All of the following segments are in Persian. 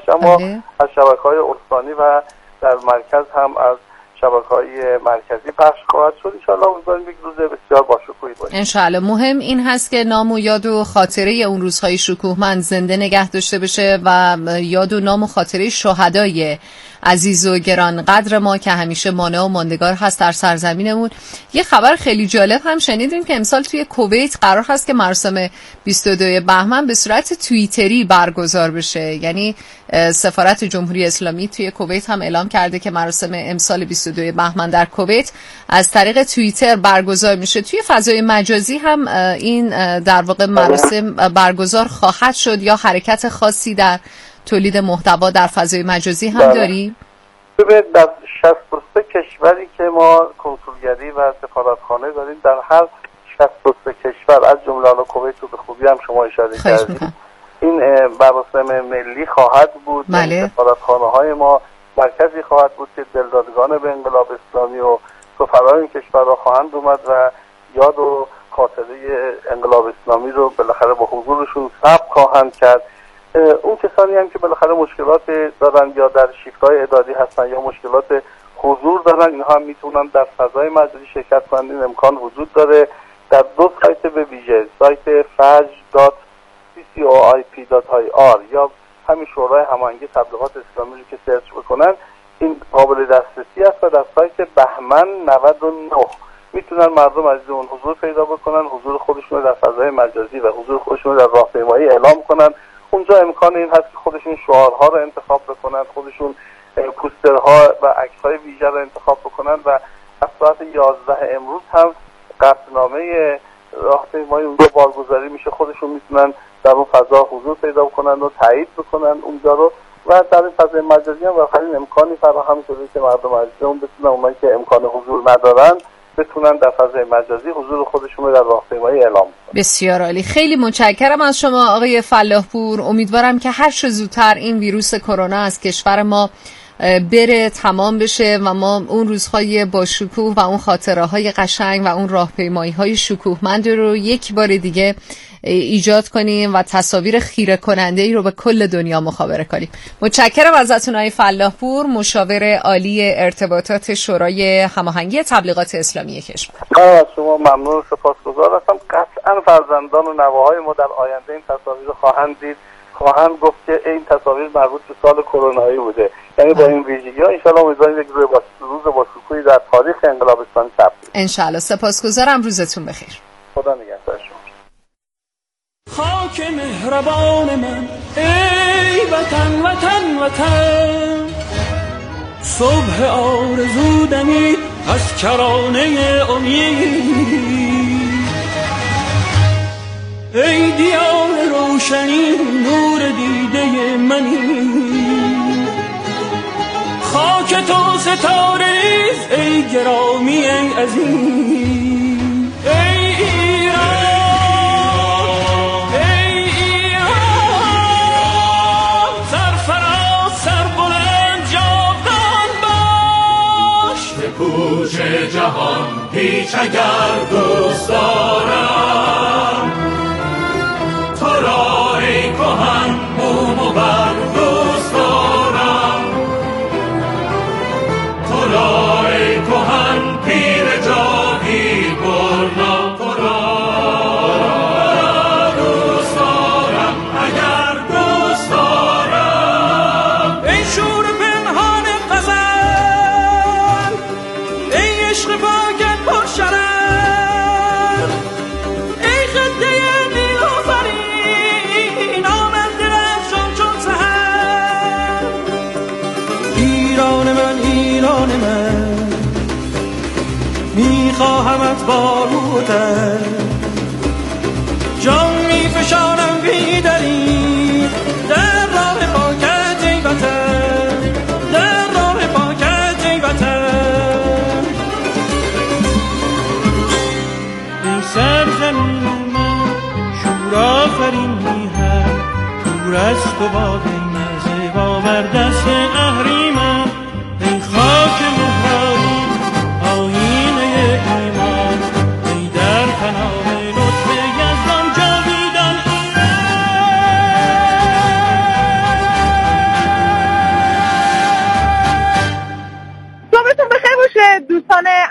باشه، اما از شبکه‌های استانی و در مرکز هم از شبکه‌های مرکزی پخش خواهد شد. انشالله امیدواریم یک روز بسیار باشکوهی باشه. انشالله. مهم این هست که نام و یاد و خاطره اون روزهای شکوهمند زنده نگه داشته بشه و یاد و نام و خاطره شهدای عزیز و گرانقدر ما که همیشه مانع و ماندگار هست در سرزمینمون. یه خبر خیلی جالب هم شنیدیم که امسال توی کویت قرار هست که مراسم 22 بهمن به صورت توییتری برگزار بشه. یعنی سفارت جمهوری اسلامی توی کویت هم اعلام کرده که مراسم امسال 22 بهمن در کویت از طریق توییتر برگزار میشه. توی فضای مجازی هم این در واقع مراسم برگزار خواهد شد یا حرکت خاصی در تولید محتوا در فضای مجازی هم داری؟ ببینید در 63 کشوری که ما کنسولگری و سفارتخانه داریم، در هر 63 کشور از جمله کویت رو به خوبی هم شما اشاره کردید، این مراسم ملی خواهد بود. سفارتخانه‌های ما مرکزی خواهد بود که دلدادگان به انقلاب اسلامی و سفرای این کشورها خواهند اومد و یاد و خاطره انقلاب اسلامی رو بالاخره با حضورشون ثبت خواهند کرد. اون کسانی هم که بالاخره مشکلات دارن یا در شیفت‌های اداری هستن یا مشکلات حضور دارن، اینها هم میتونن در فضای مجازی شرکت کنند. این امکان وجود داره. در دو سایت به ویژه، سایت faj.ccoip.ir یا همین شورای هماهنگی تبلیغات اسلامی رو که سرچ بکنن این قابل دسترسی است و در سایت بهمن 99 میتونن مردم از اون حضور پیدا بکنن، حضور خودشون رو در فضای مجازی و حضور خودشون رو در راهپیمایی اعلام کنن. اونجا امکان این هست که خودشون شعارها رو انتخاب بکنن، خودشون پوسترها و عکس‌های ویژه رو انتخاب بکنن و از ساعت 11 امروز هم قطعنامه راهپیمایی اونجا بارگذاری میشه. خودشون میتونن در اون فضا حضور پیدا بکنن و تایید بکنن اونجا رو و در این فضای مجازی هم واقعا امکانی فراهم شده که مردم عزیزمون بتونن، اونایی که امکان حضور ندارن بتونن در فضای مجازی حضور خودشون رو در راهپیمایی اعلام کنن. بسیار عالی. خیلی متشکرم از شما آقای فلاحپور. امیدوارم که هر چه زودتر این ویروس کرونا از کشور ما بره، تمام بشه و ما اون روزهای با شکوه و اون خاطره‌های قشنگ و اون راهپیمایی‌های شکوهمند رو یک بار دیگه ایجاد کنیم و تصاویر خیره کننده‌ای رو به کل دنیا مخابره کنیم. متشکرم ازتون آقای فلاحپور، مشاور عالی ارتباطات شورای هماهنگی تبلیغات اسلامی کشور. از شما ممنون و سپاسگزار هستم. قطعاً فرزندان و نوه‌های ما در آینده این تصاویر رو خواهند دید، خواهند گفت که این تصاویر مربوط به سال کرونایی بوده. یعنی با این ویژگی‌ها ان شاءالله امیدواریم یک روز با شکوهی در تاریخ انقلاب اسلامی ثبت بشه. ان شاءالله. سپاسگزارم. روزتون بخیر. خدا نگهدار شما. خاک مهربان من ای وطن وطن وطن، صبح آرزو دمید از کرانه امید، ای دیار روشنی نور دیده منی، خاک تو ستاره ریز ای گرامی ای عزیز، ای ایران ای ایران، سرفراز سر بلند جاودان باش، به پوچ جهان هیچ اگر دوست دارم، تو را ای کهن بوم و بر دوست دارم، تو را ای کهن پیر جاوید برنا، تو را دوست دارم اگر دوست دارم، ای شور پنهان غزل، ای عشق باگت پر شرف، ای خنده نیلوفرین آمد درخشان چون سحر، ایران من ایران من میخواهمت با روتر، جان میفشانم بیدری در راه پاکت ای وطن، در راه پاکت ای وطن، ای سرزمین من شور آفرین میهم، دور از تو باد مرز باور دست اهریمن، ای خاک مهربان آیینه ایمان، ای در پناه لطف یزدان جاویدان ایران،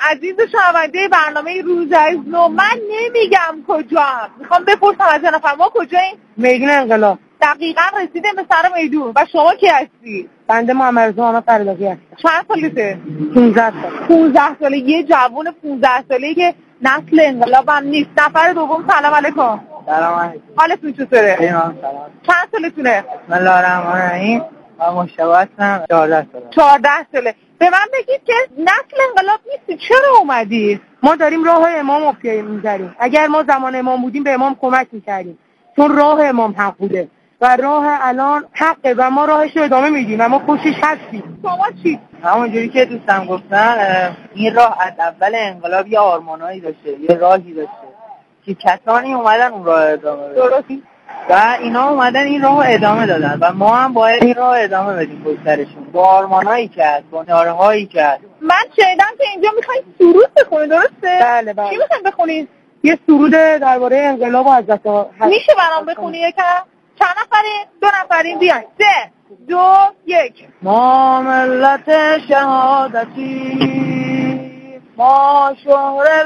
عزیز شنونده برنامه روز از نو، من نمیگم کجام، میخوام بپرسم از یه نفر ما کجاییم؟ میدون انقلاب. دقیقاً رسیدیم به سر میدون. و شما کی هستی؟ بنده محمد رضا فرلاقی هستم. چند سالته؟ 15 سال. 15 ساله. یه جوون 15 ساله‌ای که نسل انقلاب هم نیست. نفر دوم سلام علیکم. سلام علیکم. حالتون چطوره؟ سلام. چند سالتونه؟ بسم الله الرحمن الرحیم. من مشتبه هستم. 14 ساله. 14 ساله. به من بگید که نسل انقلاب نیستی، چرا اومدی؟ ما داریم راه امام رو می‌ذاریم. اگر ما زمان امام بودیم به امام کمک می‌کردیم، چون راه امام حق بوده و راه الان حقه و ما راهش رو ادامه میدیم و ما پشتش هستیم. شما چی؟ همونجوری که دوستم گفتن، این راه از اول انقلاب یه آرمانایی داشته، یه راهی داشته که کسانی اومدن اون راه ادامه بدن. درستی؟ و اینا اومدن این راه ادامه دادن و ما هم باید این راه ادامه بدیم پشترشون، با آرمانایی که هست، با نارهایی که هست. من شنیدم که اینجا میخواین سرود بخونید، درسته؟ بله. چی میخواین بخونید؟ یه سرود درباره انقلاب و حضرت میشه برام بخونی یکم؟ چند نفرین؟ 2 نفرین بیاین. 3 2 1. ما ملت شهادتی، ما شهره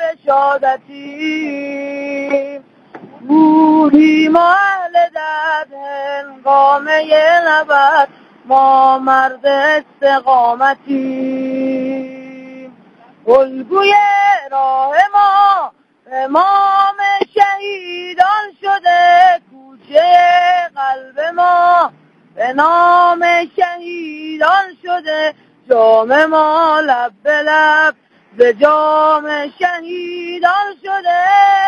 برشادتی، بودی ما اهل درد هنگامه نبرد، ما مرد استقامتی، الگوی راه ما امام شهیدان شده، کوچه قلب ما به نام شهیدان شده، جام ما لب به لب به جام شهیدان شده.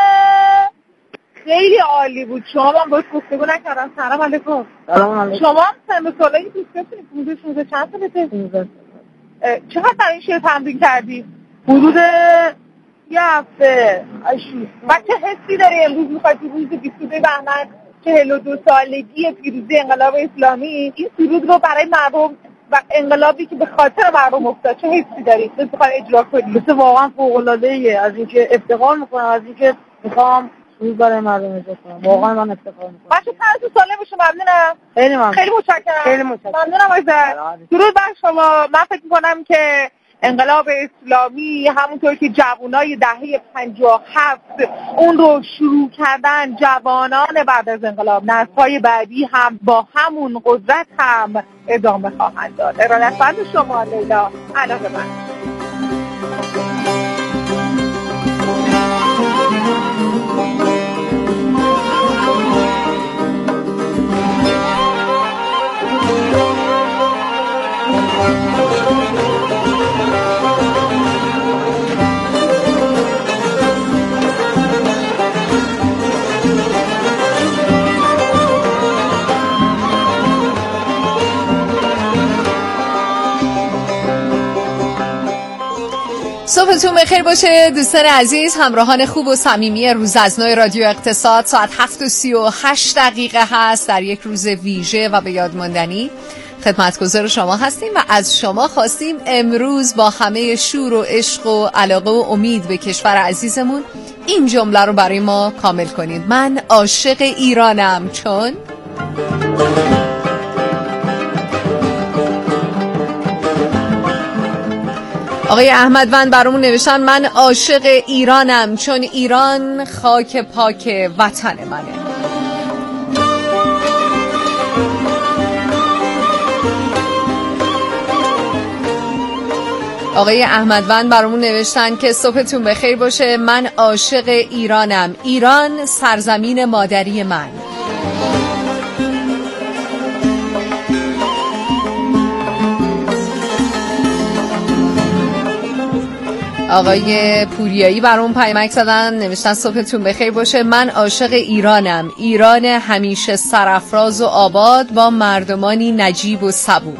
خیلی عالی بود. شما هم باید گفتگو نکردم. سلام علیکم. سلام علیکم. شما هم سن سالایی دوستتونی؟ 15 چند سالته؟ 15. چقدر در این شعر تمرین کردی؟ حدود یه هفته. و چه حسی داری امروز میخوای تو روز 22 بهمن 42 سالگی پیروزی انقلاب اسلامی این سرود رو برای مردم و انقلابی که به خاطر مردم افتاد چه حسی داری؟ میخوای اجرا کنی؟ مثل واقعا فوق‌العاده‌ایه، از اینکه افتخار میکنم، از اینکه میخوام سرود برای مردم اجرا کنم. واقعا من افتخار میکنم. بچه تنتون سالم بشه. ممنونم. خیلی ممنون. خیلی متشکرم. خیلی متشکرم. ممنونم ازت. درود بر شما. من فکر میکنم که انقلاب اسلامی همونطور که جوانای دهه 57 اون رو شروع کردن، جوانان بعد از انقلاب نسل‌های بعدی هم با همون قدرت هم ادامه خواهند داد. ارادتمند شما لیلا. علاقه من. صبحتون بخیر باشه دوستان عزیز، همراهان خوب و صمیمی روز از نو رادیو اقتصاد. ساعت 7:38 هست در یک روز ویژه و به یاد ماندنی. خدمتگزار شما هستیم و از شما خواستیم امروز با همه شور و عشق و علاقه و امید به کشور عزیزمون این جمله رو برای ما کامل کنید: من عاشق ایرانم چون آقای احمدوند برامون نوشتن من عاشق ایرانم چون ایران خاک پاک وطن منه. آقای احمدوند برامون نوشتن که صبحتون بخیر باشه، من عاشق ایرانم، ایران سرزمین مادری من. آقای پوریایی برام پیامک زدن، نوشتن صبحتون بخیر باشه، من عاشق ایرانم، ایران همیشه سرافراز و آباد با مردمانی نجیب و صبور.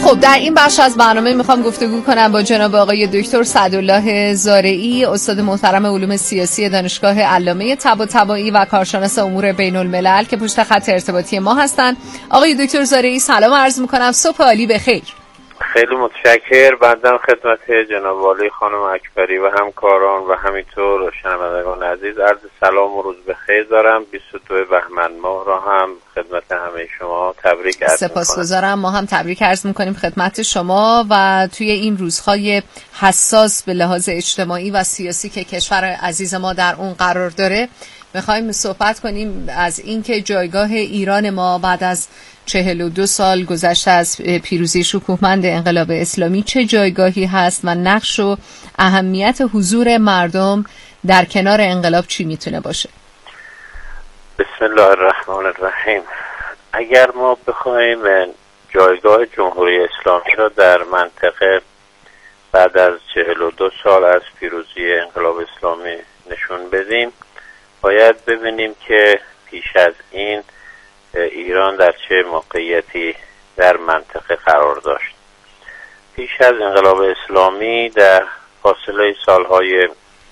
خب در این بخش از برنامه میخوام گفتگو کنم با جناب آقای دکتر سعدالله زارعی، استاد محترم علوم سیاسی دانشگاه علامه طباطبایی و کارشناس امور بین الملل که پشت خط ارتباطی ما هستن. آقای دکتر زارعی سلام عرض میکنم، صبح عالی بخیر. خیلی متشکر. بنده خدمت جناب والی خانم اکبری و همکاران و همینطور شنوندگان عزیز عرض سلام و روز بخیر دارم. 22 بهمن ماه را هم خدمت همه شما تبریک عرض میکنم. سپاسگزارم. ما هم تبریک عرض میکنیم خدمت شما و توی این روزهای حساس به لحاظ اجتماعی و سیاسی که کشور عزیز ما در اون قرار داره میخوایم صحبت کنیم از اینکه جایگاه ایران ما بعد از 42 سال گذشته از پیروزی شکوهمند انقلاب اسلامی چه جایگاهی هست و نقش و اهمیت حضور مردم در کنار انقلاب چی میتونه باشه؟ بسم الله الرحمن الرحیم. اگر ما بخوایم جایگاه جمهوری اسلامی را در منطقه بعد از 42 سال از پیروزی انقلاب اسلامی نشون بدیم، باید ببینیم که پیش از این ایران در چه موقعیتی در منطقه قرار داشت. پیش از انقلاب اسلامی در فاصله سالهای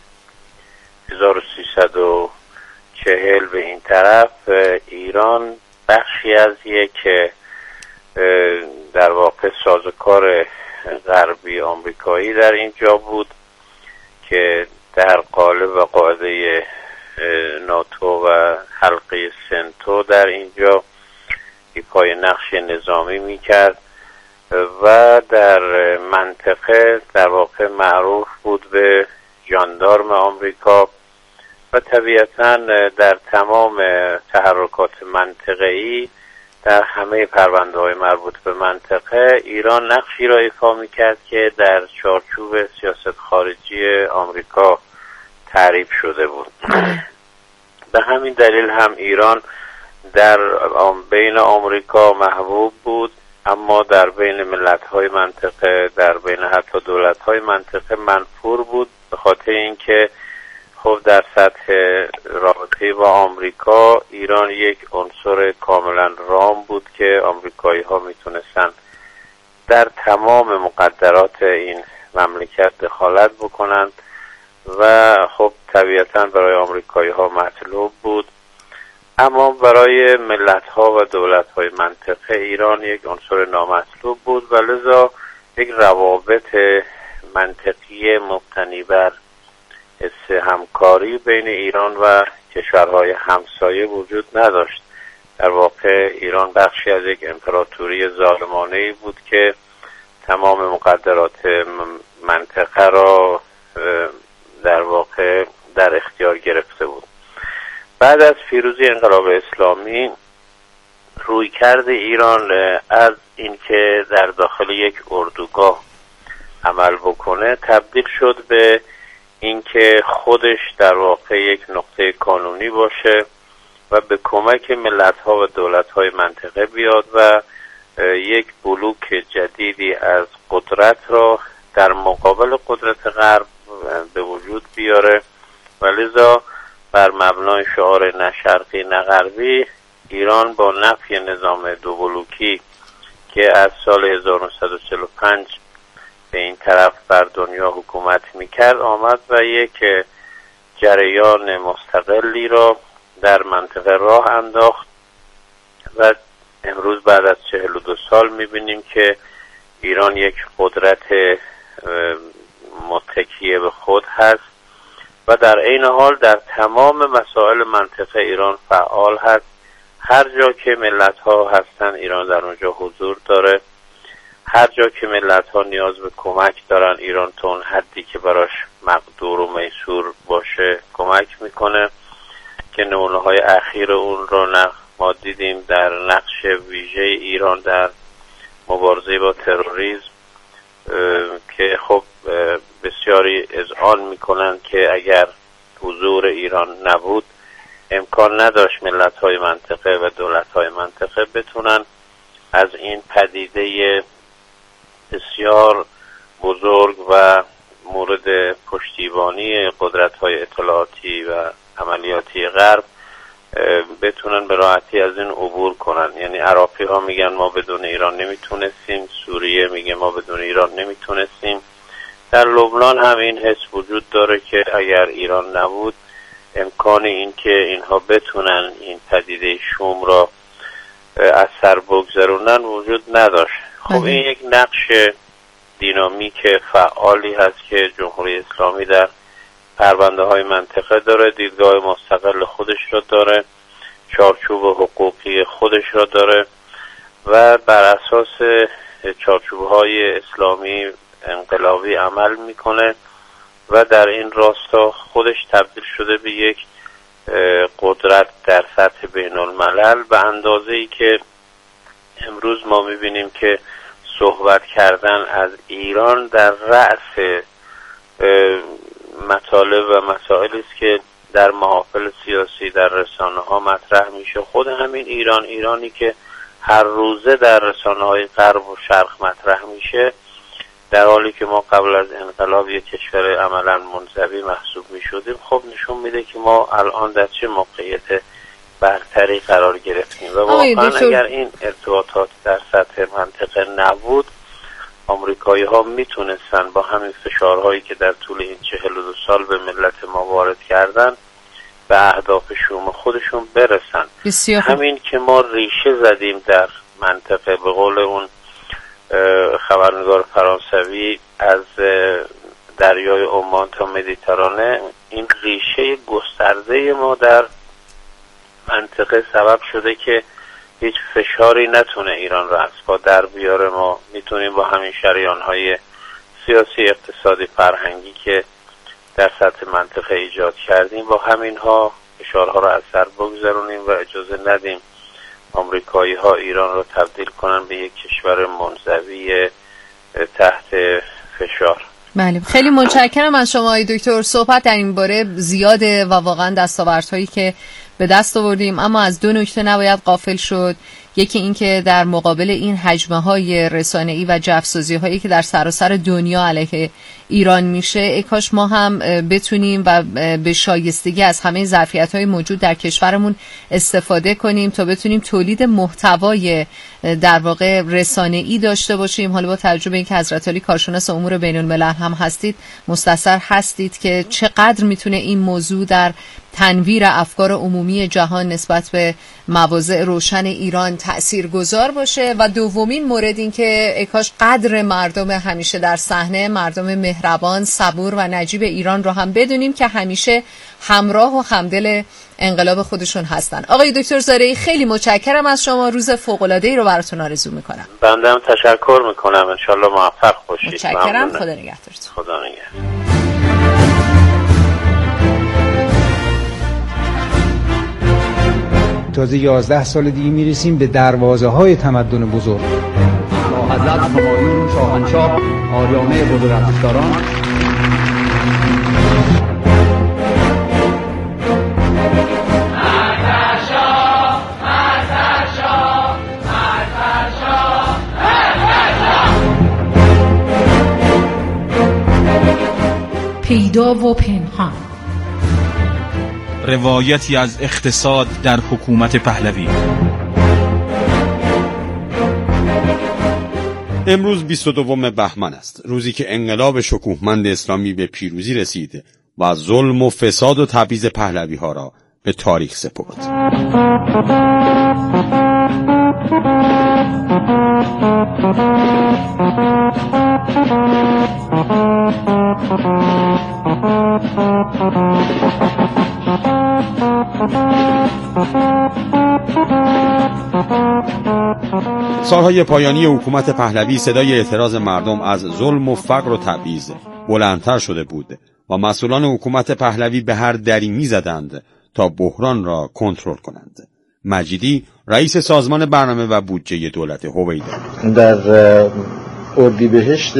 1340 به این طرف ایران بخشی از یک در واقع سازوکار غربی آمریکایی در اینجا بود که در قالب و قاعده ناتو و حلقه سنتو در اینجا ایفای نقش نظامی میکرد و در منطقه در واقع معروف بود به ژاندارم آمریکا و طبیعتاً در تمام تحرکات منطقه‌ای در همه پرونده‌های مربوط به منطقه ایران نقشی را ایفا میکرد که در چارچوب سیاست خارجی آمریکا تعریف شده بود. به همین دلیل هم ایران در بین آمریکا محبوب بود، اما در بین ملت‌های منطقه، در بین حتی دولت‌های منطقه منفور بود، به خاطر اینکه خب در سطح رابطه با آمریکا ایران یک عنصر کاملا رام بود که آمریکایی‌ها میتونستن در تمام مقدرات این مملکت دخالت بکنند و خب طبیعتاً برای آمریکایی‌ها مطلوب بود، اما برای ملت‌ها و دولت‌های منطقه ایران یک عنصر نامطلوب بود و لذا یک روابط منطقی مبتنی بر همکاری بین ایران و کشورهای همسایه وجود نداشت. در واقع ایران بخشی از یک امپراتوری ظالمانه‌ای بود که تمام مقدرات منطقه را در واقع در اختیار گرفته بود. بعد از پیروزی انقلاب اسلامی رویکرد ایران از اینکه در داخل یک اردوگاه عمل بکنه تبدیل شد به اینکه خودش در واقع یک نقطه کانونی باشه و به کمک ملت‌ها و دولت‌های منطقه بیاد و یک بلوک جدیدی از قدرت را در مقابل قدرت غرب به وجود بیاره و لذا بر مبنای شعار نه شرقی نه غربی ایران با نفی نظام دو بلوکی که از سال 1945 به این طرف بر دنیا حکومت میکرد آمد و یک جریان مستقلی را در منطقه راه انداخت و امروز بعد از 42 سال میبینیم که ایران یک قدرت متکیه به خود هست و در عین حال در تمام مسائل منطقه ایران فعال هست. هر جا که ملت ها هستن ایران در اونجا حضور داره، هر جا که ملت ها نیاز به کمک دارن ایران تا اون حدی که براش مقدور و میسور باشه کمک میکنه که نمونه های اخیر اون رو ما دیدیم در نقش ویژه ایران در مبارزه با تروریسم که خب بسیاری اذعان میکنن که اگر حضور ایران نبود امکان نداشت ملت‌های منطقه و دولت‌های منطقه بتونن از این پدیده بسیار بزرگ و مورد پشتیبانی قدرت‌های اطلاعاتی و عملیاتی غرب بتونن به راحتی از این عبور کنن. یعنی عراقی ها میگن ما بدون ایران نمیتونستیم، سوریه میگه ما بدون ایران نمیتونستیم. در لبنان هم این حس وجود داره که اگر ایران نبود امکان این که اینها بتونن این پدیده شوم را از سر بگذرونن وجود نداشت. خب این یک نقش دینامیک فعالی هست که جمهوری اسلامی در پرونده های منطقه داره، دیدگاه مستقل خودش را داره، چارچوب حقوقی خودش را داره و بر اساس چارچوب های اسلامی انقلابی عمل میکنه و در این راستا خودش تبدیل شده به یک قدرت در سطح بین الملل به اندازه‌ای که امروز ما میبینیم که صحبت کردن از ایران در رأس مطالب و مسائلی است که در محافل سیاسی در رسانه ها مطرح میشه. خود همین ایرانی که هر روزه در رسانه های غرب و شرق مطرح میشه، در حالی که ما قبل از انقلاب یک کشور عملا منزوی محسوب میشدیم، خب نشون میده که ما الان در چه موقعیت برتری قرار گرفتیم و واقعا اگر این ارتباطات در سطح منطقه نبود، آمریکایی ها میتونستن با همین فشارهایی که در طول این 42 سال به ملت ما وارد کردن به اهداف شوم خودشون برسن. همین که ما ریشه زدیم در منطقه، به قول اون خبرنگار فرانسوی، از دریای عمان تا مدیترانه، این ریشه گسترده ما در منطقه سبب شده که هیچ فشاری نتونه ایران را از پا در بیاره. ما میتونیم با همین شریان‌های سیاسی، اقتصادی، فرهنگی که در سطح منطقه ایجاد کردیم، با همینها فشارها را از سر بگذرونیم و اجازه ندیم آمریکایی ها ایران را تبدیل کنن به یک کشور منزوی تحت فشار. بله، خیلی متشکرم از شما آقای دکتر. صحبت در این باره زیاده و واقعا دستاوردهایی که به دست آوردیم، اما از دو نکته نباید غافل شد. یکی این که در مقابل این حجمه‌های رسانه‌ای و جفسازی‌هایی که در سراسر دنیا علیه ایران میشه، ای کاش ما هم بتونیم و به شایستگی از همه ظرفیت‌های موجود در کشورمون استفاده کنیم تا بتونیم تولید محتوای در واقع رسانه‌ای داشته باشیم. حالا با توجه به اینکه حضرت علی کارشناس امور بین‌الملل هم هستید، مستثر هستید که چقدر میتونه این موضوع در تنویر افکار عمومی جهان نسبت به مواضع روشن ایران تأثیرگذار باشه. و دومین مورد این که ای کاش قدر مردم همیشه در صحنه، مردم مهربان، صبور و نجیب ایران رو هم بدونیم که همیشه همراه و همدل انقلاب خودشون هستن. آقای دکتر زارعی، خیلی متشکرم از شما. روز فوق‌العاده‌ای رو براتون آرزو میکنم. بنده هم تشکر میکنم. انشالله موفق باشید. متشکرم. خدا نگهدارتون. خدا نگهدار. تازه 11 سال دیگه میرسیم به دروازه های تمدن بزرگ. با حضرت همایون شاهنشاه آریامه بزرگواران، پیدا و پنهان، روایتی از اقتصاد در حکومت پهلوی. امروز 22 بهمن است، روزی که انقلاب شکوهمند اسلامی به پیروزی رسید و ظلم و فساد و تبعیض پهلوی ها را به تاریخ سپرد. سالهای پایانی حکومت پهلوی صدای اعتراض مردم از ظلم و فقر و تبعیض بلندتر شده بود و مسئولان حکومت پهلوی به هر دری می‌زدند تا بحران را کنترل کنند. مجیدی، رئیس سازمان برنامه و بودجه دولت هویدا، در اردیبهشت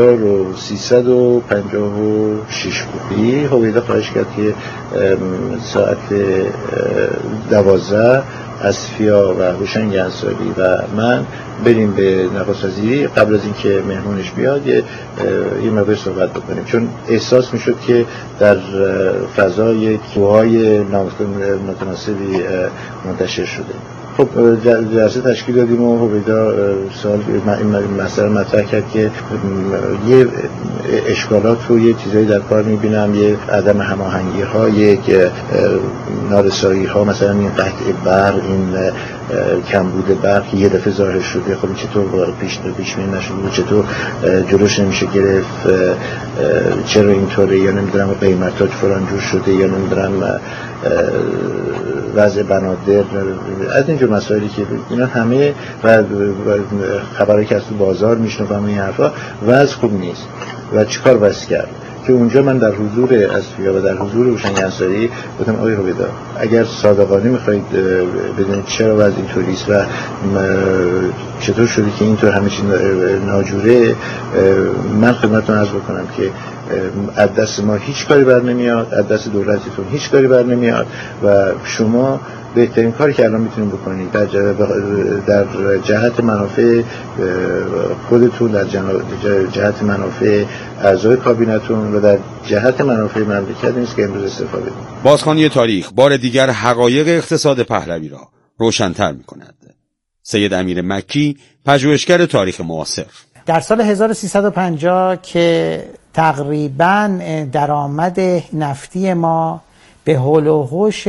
1356 هویدا خواهش کرد که ساعت 12 اصفیا و هوشنگ انصاری و من بریم به نخست وزیری قبل از اینکه مهمونش بیاد یه مقدار صحبت بکنیم، چون احساس میشد که در فضای کوهای نامتناسبی منتشر شده. خب جلسه تشکیل دادیم و هویدا سوال این مسئله مطرح کرد که یه اشکالات و یه چیزایی در کار میبینم، یه عدم هماهنگی ها، یک نارسایی ها، مثلا این قطع برق، این کمبود برق یه دفعه ظاهر شده. خب چطور پیش می نشده، چطور جلوش نمیشه گرفت، چرا اینطوره، یا نمیدونم قیمتاش فلان جور شده، یا نمیدونم وضع بنادر، از اینجور مسائلی که اینا همه و خبری که از تو بازار میشنوم این حرفا وضع خوب نیست و چیکار بس کرد که اونجا من در حضور اصفیا و در حضور هوشنگ انصاری گفتم آقای هویدا اگر صادقانه میخواید بدونید چرا وضع اینطوری است و چطور شده که اینطور همه چیز ناجوره، من خدمتتون عرض بکنم که از دست ما هیچ کاری بر نمیاد، از دست دولتتون هیچ کاری بر نمیاد و شما بهترین کاری که الان میتونید بکنید در جهت منافع خودتون، در جهت منافع اعضای کابینتون و در جهت منافع مملکت نیست که امروز استفاده کنید. بازخوانی تاریخ بار دیگر حقایق اقتصاد پهلوی را روشن‌تر می‌کند. سید امیر مکی، پژوهشگر تاریخ معاصر: در سال 1350 که تقریباً درآمد نفتی ما به حول و حوش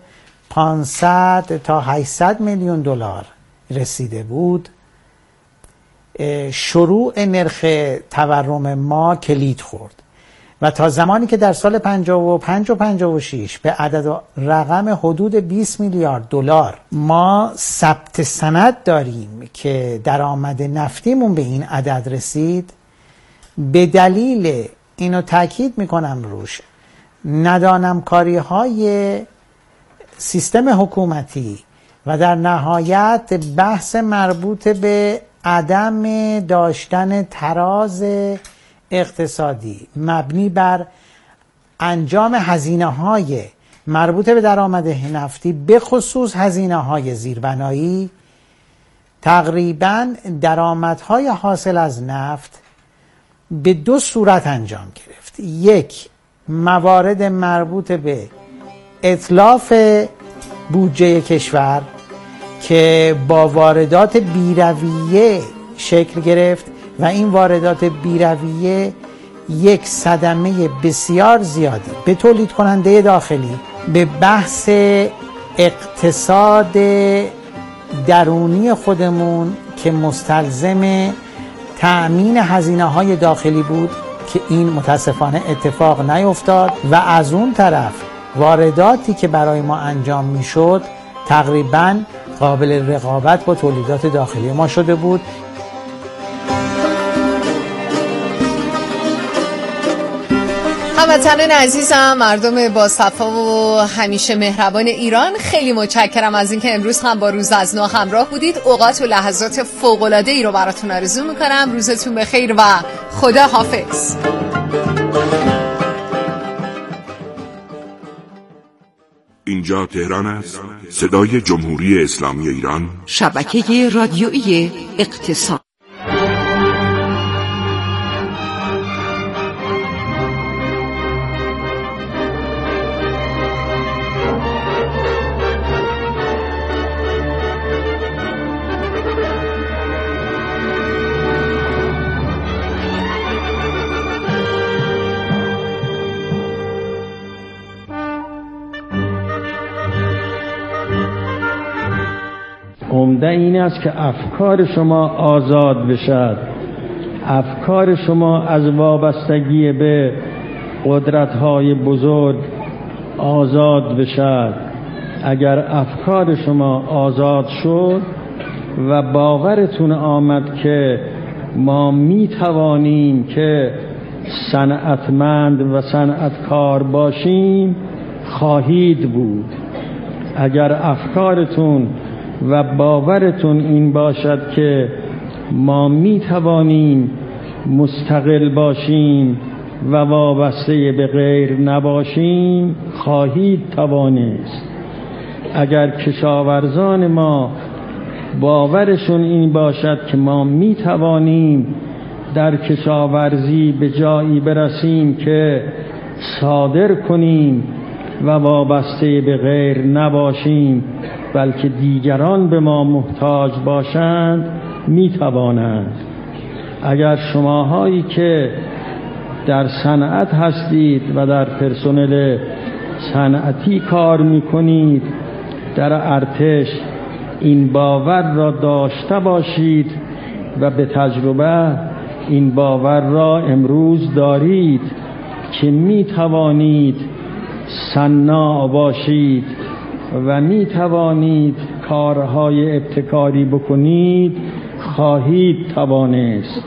500 تا 800 میلیون دلار رسیده بود، شروع نرخ تورم ما کلید خورد و تا زمانی که در سال 55 و 56 به عدد و رقم حدود 20 میلیارد دلار ما ثبت سند داریم که درآمد نفتیمون به این عدد رسید، به دلیل اینو تاکید میکنم روش ندانمکاری های سیستم حکومتی و در نهایت بحث مربوط به عدم داشتن تراز اقتصادی مبنی بر انجام هزینه‌های مربوط به درآمد نفتی، به خصوص هزینه‌های زیربنایی، تقریباً درآمدهای حاصل از نفت به دو صورت انجام گرفت. یک، موارد مربوط به اتلاف بودجه کشور که با واردات بی‌رویه شکل گرفت و این واردات بی‌رویه یک صدمه بسیار زیادی به تولید کننده داخلی، به بحث اقتصاد درونی خودمون که مستلزم تأمین هزینه‌های داخلی بود که این متاسفانه اتفاق نیفتاد و از اون طرف وارداتی که برای ما انجام میشد تقریباً قابل رقابت با تولیدات داخلی ما شده بود. هموطنان عزیزم، مردم باصفا و همیشه مهربان ایران، خیلی متشکرم از اینکه امروز هم با روز از نو همراه بودید. اوقات و لحظات فوق‌العاده ای رو براتون آرزو میکنم. روزتون بخیر و خدا حافظ. اینجا تهران است، صدای جمهوری اسلامی ایران، شبکه رادیویی اقتصاد. عمده این است که افکار شما آزاد بشد، افکار شما از وابستگی به قدرت‌های بزرگ آزاد بشد. اگر افکار شما آزاد شد و باورتون آمد که ما می توانیم که صنعتمند و صنعتکار باشیم، خواهید بود. اگر افکارتون و باورتون این باشد که ما می توانیم مستقل باشیم و وابسته به غیر نباشیم، خواهید توانست. اگر کشاورزان ما باورشون این باشد که ما میتوانیم در کشاورزی به جایی برسیم که صادر کنیم و وابسته به غیر نباشیم بلکه دیگران به ما محتاج باشند میتوانند. اگر شماهایی که در صنعت هستید و در پرسنل صنعتی کار میکنید در ارتش این باور را داشته باشید و به تجربه این باور را امروز دارید که می توانید صناع باشید و می توانید کارهای ابتکاری بکنید، خواهید توانست.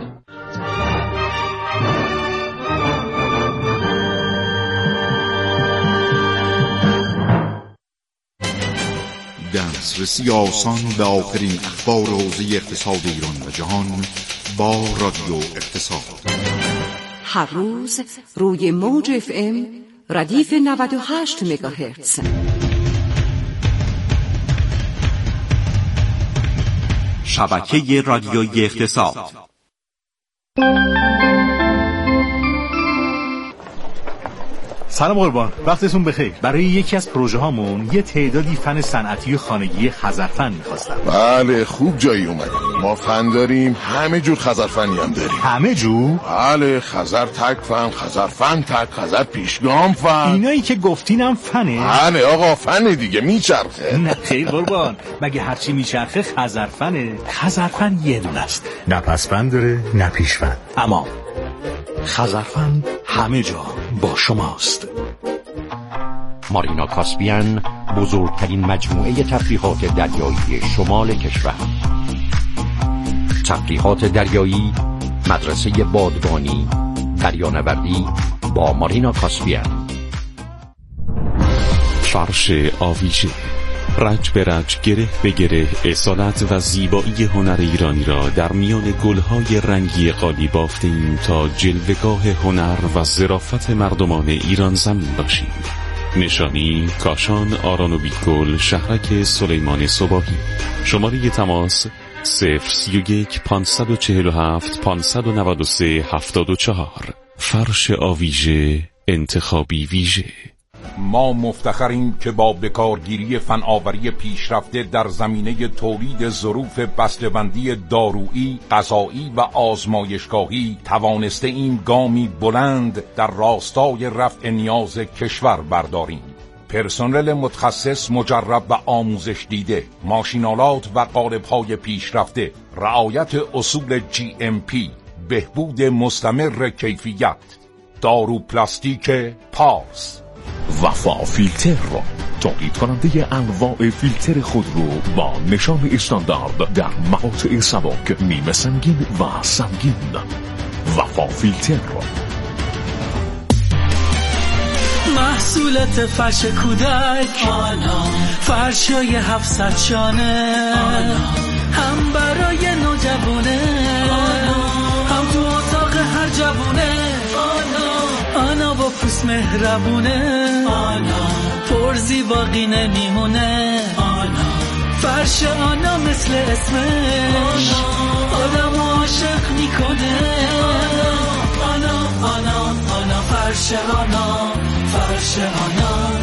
دسترسی آسان به آخرین اخبار حوزه اقتصاد ایران و جهان با رادیو اقتصاد. هر روز روی موج FM ردیف 98 مگاهرتز. شبکه رادیویی اقتصاد. سلام قربان، وقتتون بخیر. برای یکی از پروژه هامون یه تعدادی فن صنعتی و خانگی خزرفن می‌خواستم. بله، خوب جایی اومدیم. ما فن داریم، همه جور خزرفنی هم داریم. همه جور؟ بله، خزر تک فن، خزرفن تک، خزر پیشگام فن. اینایی که گفتینم فنه؟ بله آقا، فن دیگه، میچرخه. نه خیر قربان، مگه هرچی میچرخه خزرفنه؟ خزرفن یه دونه است، نه پسفن داره نه پیشفن. اما خزرفن همه جا با شماست. مارینا کاسپیان، بزرگترین مجموعه تفریحات دریایی شمال کشور. تفریحات دریایی، مدرسه بادبانی، دریانوردی با مارینا کاسپیان. فرش آویژه، رج به رج، گره به گره، اصالت و زیبایی هنر ایرانی را در میان گلهای رنگی قالی بافتیم تا جلوه‌گاه هنر و ظرافت مردمان ایران زمین باشیم. نشانی کاشان آرانوبیگل، شهرک سلیمان صباحی. شماره تماس 031 547 593 74. فرش آویژه، انتخابی ویژه. ما مفتخریم که با بکارگیری فناوری پیشرفته در زمینه تولید ظروف بسته‌بندی دارویی، غذایی و آزمایشگاهی توانسته این گامی بلند در راستای رفع نیاز کشور برداریم. پرسنل متخصص مجرب و آموزش دیده، ماشینالات و قالب‌های پیشرفته، رعایت اصول GMP، بهبود مستمر کیفیت. دارو پلاستیک پارس. وفا فیلتر، تولید کننده انواع فیلتر خودرو با نشان استاندارد در مقاطع سبک، نیمه سنگین و سنگین. وفا فیلتر. محصولات فرش کودک، فرشای 700 شانه، هم برای نوجوانه، هم تو اتاق هر جوونه. آنا با پوست مهربونه، پر زیباقی نمیمونه. فرش آنا مثل اسمش آدم عاشق میکنه. آنا فرش آنا، فرش آنا.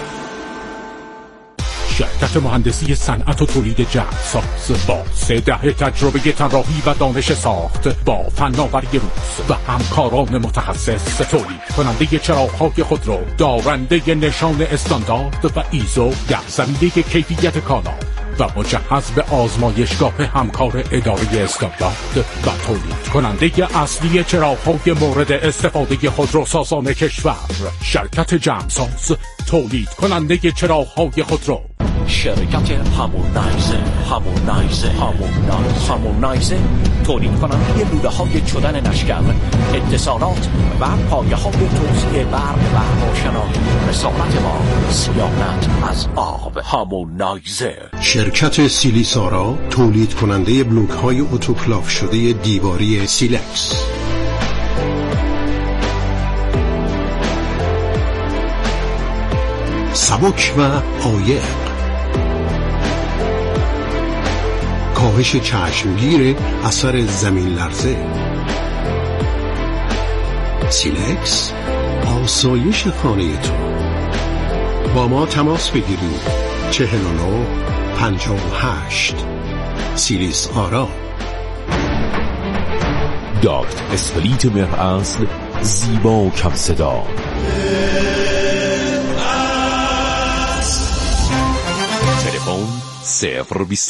شرکت مهندسی صنعت و تولید جهازساز با 3 دهه تجربه طراحی و دانش ساخت، با فناوری روز و همکاران متخصص، تولید کننده چراغ‌های خودرو، دارنده نشان استاندارد و ایزو در زمینه کیفیت کالا و مجهز به آزمایشگاه همکار اداره استاندارد و تولید کننده اصلی چراغ‌های مورد استفاده خودروسازان کشور. شرکت جمساز، تولید کننده چراغ‌های خودرو. شرکت هامونایزر، تولید کننده لوله‌های چدن نشکر، اتصالات و پایه‌های توزیع برق و روشنایی. رسالت ما صیانت از آب. هامونایزر. شرکت سیلیسارا، تولید کننده بلوک‌های اتوکلاف شده دیواری سیلکس. سبک و عایق، کاهش چشمگیر اثر زمین لرزه. سیلکس، آسایش خانه تو. با ما تماس بگیرید 49 58. سیلیس آرا. داکت اسپلیت مهر اصل، زیبا و کم صدا. تلفن 020